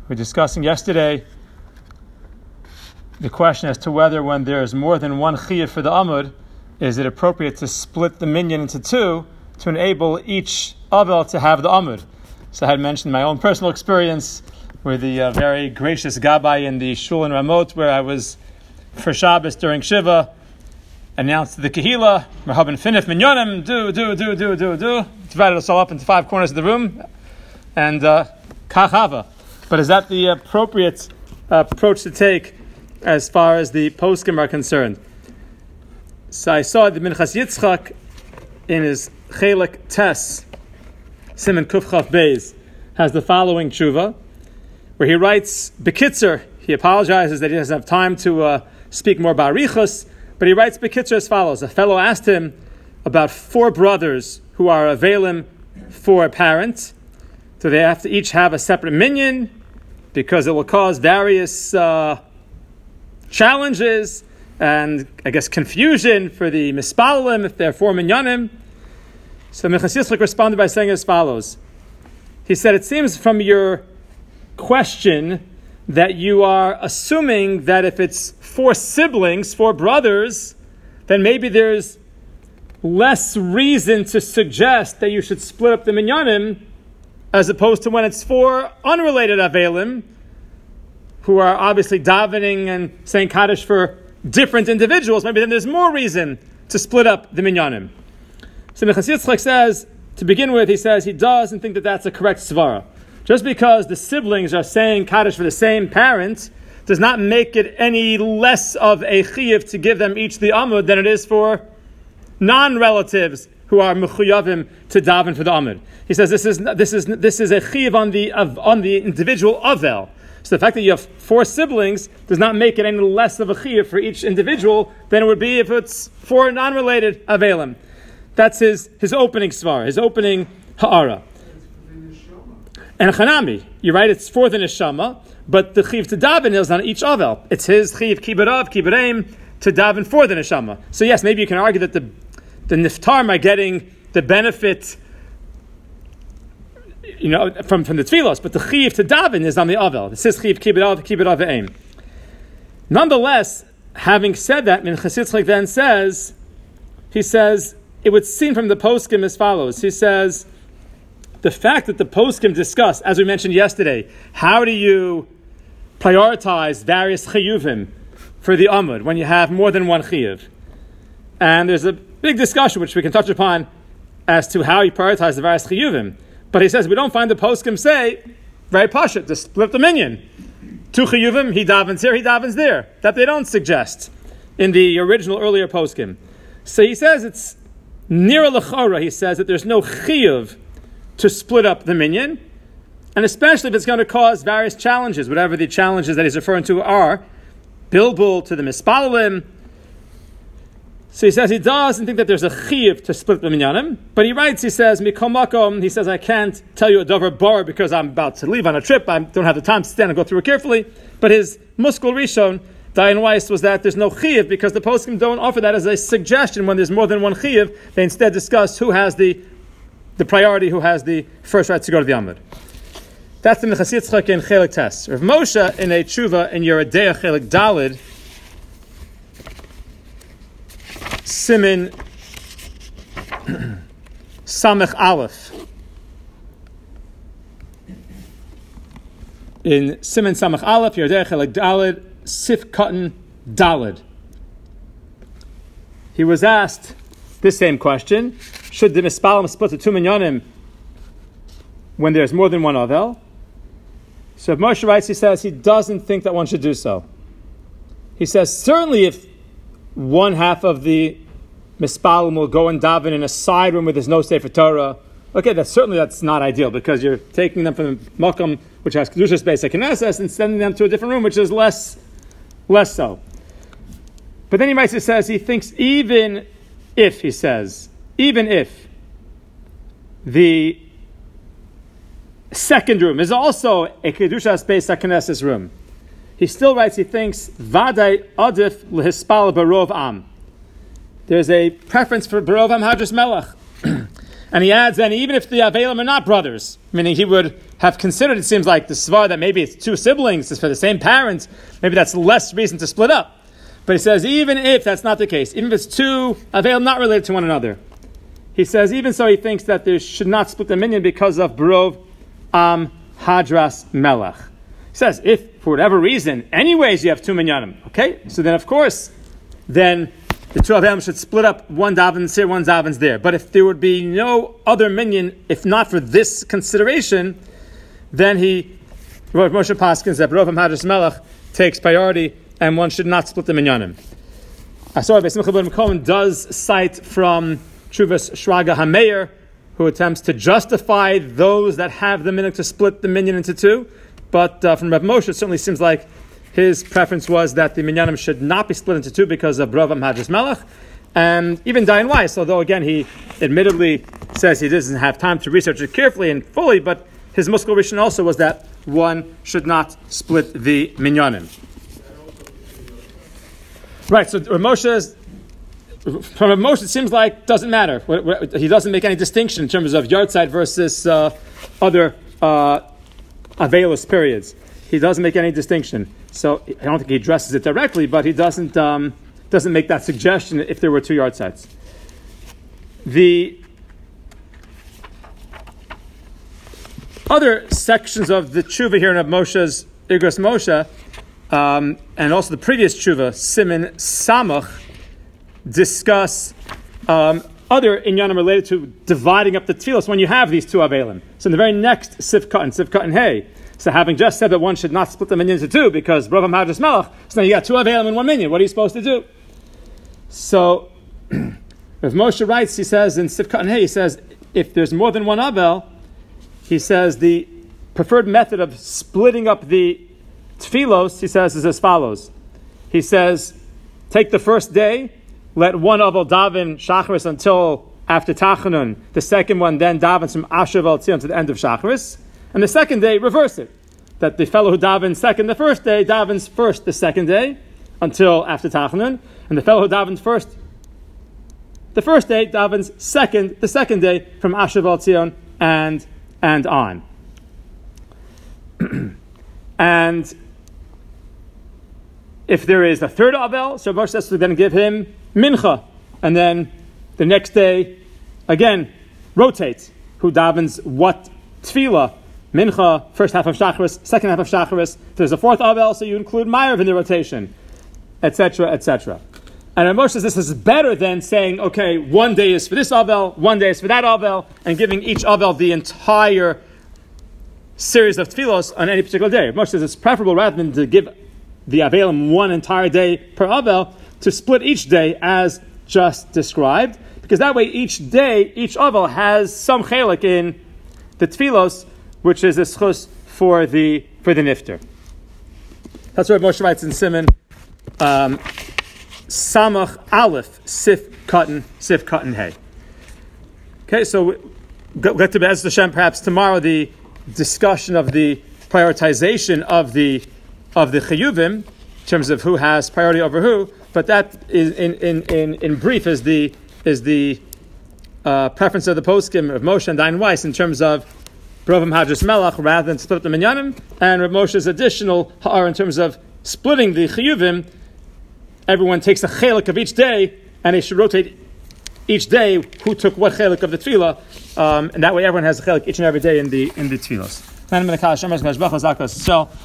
We were discussing yesterday the question as to whether when there is more than one chiyuv for the amud, is it appropriate to split the minyan into two to enable each avel to have the amud. So I had mentioned my own personal experience with the very gracious Gabbai in the shul in Ramot, where I was for Shabbos during Shiva, announced to the Kehila, Merhaban Finif Minyonim, do. Divided us all up into 5 corners of the room, and Kachava. But is that the appropriate approach to take as far as the poskim are concerned? So I saw the Minchas Yitzchak in his Chelik Tes, Siman Kuf Chaf Beis, has the following tshuva, where he writes, Bekitzer, he apologizes that he doesn't have time to speak more about Arichos, but he writes Bekitzer as follows. A fellow asked him about 4 brothers who are avelim for a parent. So they have to each have a separate minyan because it will cause various challenges and, I guess, confusion for the mispalim if they're 4 minyanim. So Minchas Yitzchak responded by saying as follows. He said, it seems from your question that you are assuming that if it's 4 siblings, 4 brothers, then maybe there's less reason to suggest that you should split up the minyanim as opposed to when it's 4 unrelated avelim who are obviously davening and saying Kaddish for different individuals. Maybe then there's more reason to split up the minyanim. So Minchas Yitzchak says, to begin with, he says he doesn't think that that's a correct svara. Just because the siblings are saying Kaddish for the same parent does not make it any less of a chiyuv to give them each the amud than it is for non-relatives who are mechuyavim to daven for the amud. He says this is a chiyuv on the individual avel. So the fact that you have 4 siblings does not make it any less of a chiyuv for each individual than it would be if it's 4 non-related avelim. That's his opening svar, his opening ha'ara. And Chanami, you're right, it's for the neshama, but the chiv to daven is on each avel. It's his chiv kibarav, kibareim, to daven for the neshama. So yes, maybe you can argue that the niftarim are getting the benefit, from the tefillos, but the chiv to daven is on the avel. This is chiv kibarav ve'eim. Nonetheless, having said that, Minchas Yitzchak then says, it would seem from the poskim as follows. He says, the fact that the poskim discuss, as we mentioned yesterday, how do you prioritize various chiyuvim for the amud when you have more than one chiyuv? And there's a big discussion which we can touch upon as to how you prioritize the various chiyuvim. But he says we don't find the poskim say very pashut to split the minyan. 2 chiyuvim, he davens here, he davens there. That they don't suggest in the original earlier poskim. So he says it's nira l'chora. He says that there's no chiyuv to split up the minyan, and especially if it's going to cause various challenges, whatever the challenges that he's referring to are, bilbul to the mispalim. So he says he doesn't think that there's a chiyuv to split the minyanim, but he writes, he says, Mikol makom, he says, I can't tell you a davar bar because I'm about to leave on a trip, I don't have the time to stand and go through it carefully, but his muskul rishon, Dayan Weiss, was that there's no chiyuv because the poskim don't offer that as a suggestion when there's more than one chiyuv. They instead discuss who has the priority, who has the first right to go to the Amud. That's the Minchas Yitzchak in Chelik Tes. Rav Moshe in a tshuva in Yeridea Chelik Dalid, Siman Samech Aleph. In Siman Samech Aleph, Yeridea Chelik Dalid, Sif Katan Dalid. He was asked this same question: should the mispalim split the 2 minyanim when there's more than one avel? So Moshe writes, he says he doesn't think that one should do so. He says certainly if one half of the mispalim will go and daven in a side room where there's no Sefer Torah, okay, that's not ideal because you're taking them from the makom which has kedusha space like Knesset and sending them to a different room which is less so. But then he writes, he says he thinks even if the second room is also a Kedusha Space HaKnesses room, he still writes, he thinks, Vadai Adif Lehispal Barov Am. There's a preference for Barov Am Hadras Melech. And he adds, and even if the Avelim are not brothers, meaning he would have considered, it seems like, the svar that maybe it's two siblings, it's for the same parents, maybe that's less reason to split up. But he says, even if that's not the case, even if it's two Avelim not related to one another, he says, even so, he thinks that they should not split the minyan because of Barov Hadras Melech. He says, if for whatever reason, anyways, you have two minyanim, okay? So then, of course, then the two Avelim should split up, one daven's here, one daven's there. But if there would be no other minyan, if not for this consideration, then Moshe Paskins that Barov Hadras Melech takes priority, and one should not split the minyanim. I saw Beis Simcha ben Cohen does cite from Chuvas Shraga HaMeir, who attempts to justify those that have the minhag to split the minyan into two. But from Rav Moshe, it certainly seems like his preference was that the minyanim should not be split into two because of Barov Hadras Melech. And even Dayan Weiss, although again he admittedly says he doesn't have time to research it carefully and fully, but his muskal rishon also was that one should not split the minyanim. Right, so Rav Moshe, from Rav Moshe, it seems like doesn't matter. He doesn't make any distinction in terms of yard side versus other Avelos periods. He doesn't make any distinction. So I don't think he addresses it directly, but he doesn't make that suggestion if there were two yard sides. The other sections of the tshuva here in Rav Moshe's Igros Moshe, and also the previous tshuva, Siman Samach, discuss other inyanim related to dividing up the tefillos when you have these two avelim. So in the very next Sivkat and Hey, so having just said that one should not split the minyan into two because Barov Hadras Melech, so now you got two avelim in one minyan. What are you supposed to do? So Rav Moshe writes, he says in Sivkat and Hey, he says if there's more than one avel, he says the preferred method of splitting up the tefillos, he says, is as follows. He says, take the first day, let one avel daven shacharis until after Tachanun. The second one then davens from Asher Val Tzion to the end of shacharis. And the second day, reverse it. That the fellow who davens second the first day, davens first the second day until after Tachanun. And the fellow who davens first the first day, davens second the second day from Asher Val Tzion and on. And if there is a third avel, so Moshe says we're going to give him mincha, and then the next day again rotates who davens what tefillah. Mincha, first half of shacharis, second half of shacharis. If there's a fourth avel, so you include ma'ariv in the rotation, etc., etc. And Moshe says this is better than saying, okay, one day is for this avel, one day is for that avel, and giving each avel the entire series of tefillos on any particular day. Moshe says it's preferable rather than to give the avelim one entire day per avel, to split each day as just described, because that way each day, each avel has some chelik in the tefillos, which is a schus for the nifter. That's what Moshe writes in Siman Samach Aleph Sif Katan Hey. Okay, so we'll get to Be'ez Hashem perhaps tomorrow the discussion of the prioritization of the chiyuvim in terms of who has priority over who, but that is in brief is the preference of the poskim of Moshe and Dayan Weiss in terms of Barov Hadras Melech rather than split the minyanim, and Rav Moshe's additional ha'ar in terms of splitting the chiyuvim. Everyone takes a chelik of each day, and they should rotate each day who took what chelik of the tefillah, and that way everyone has a chelik each and every day in the tefillos.